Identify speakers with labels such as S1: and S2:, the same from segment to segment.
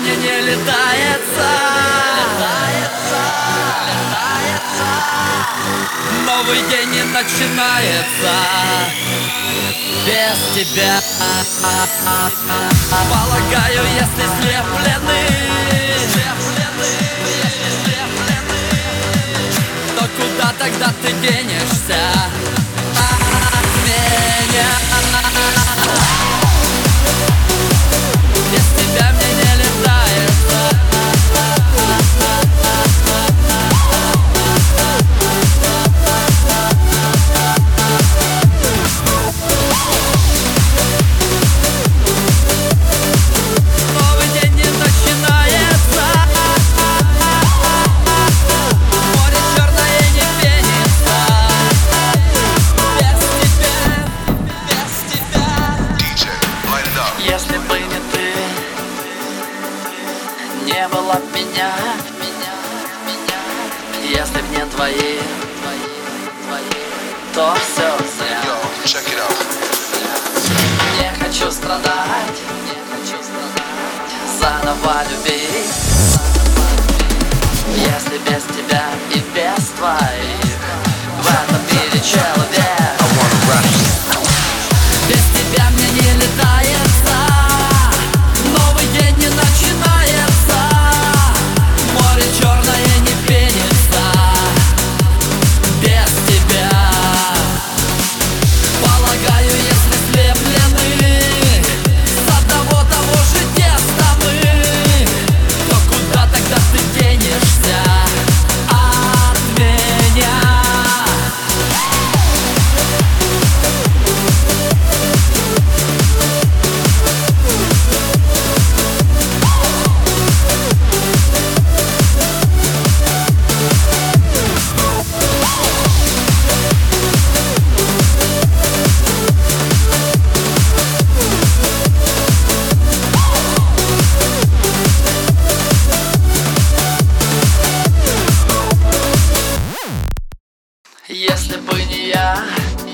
S1: мне не летается. Новый день не начинается без тебя. Полагаю, если слеплены, то куда тогда ты денешься от меня? Без тебя мне не летается. Новый день не начинается. Море черное не пенится. Без тебя, без тебя. Если бы не ты, не было б меня. Если б не твои, то все зря. Не хочу страдать, заново любить. Если без тебя и без твоих в этом мире человек. Без тебя мне не летается. Новый день не начинается. Море черное не пенится. Без тебя. Полагаю, если слеплены с одного того же теста мы, то куда тогда ты денешься от меня? Если бы не я,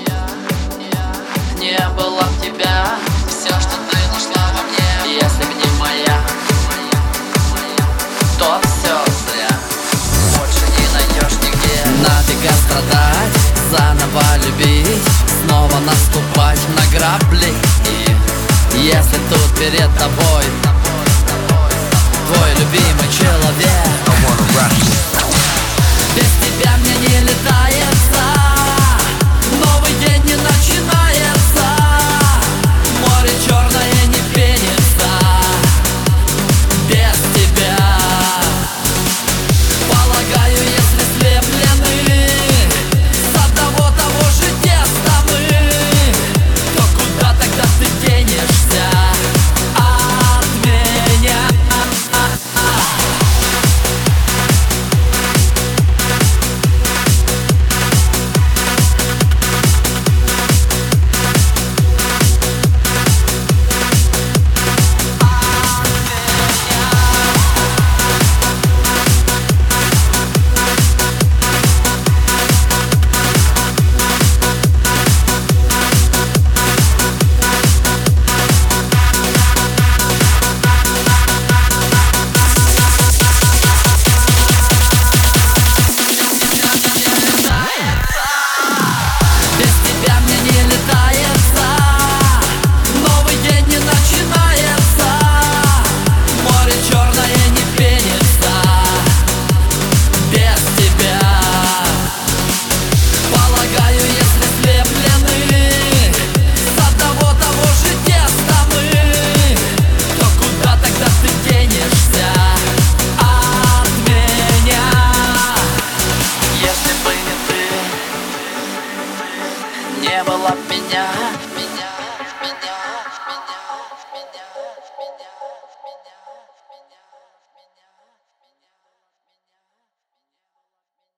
S1: не было б тебя. Все, что ты нашла во мне. Если б не моя, то все зря. Больше не найдешь нигде. Нафига страдать, заново любить, снова наступать на грабли. И если тут перед тобой твой любимый человек, без тебя мне не летается. Новый день не начинается. Море черное не пенится. Без тебя. Полагаю, если слеплены с одного того же теста мы, то куда тогда ты денешься от меня? Не было б меня.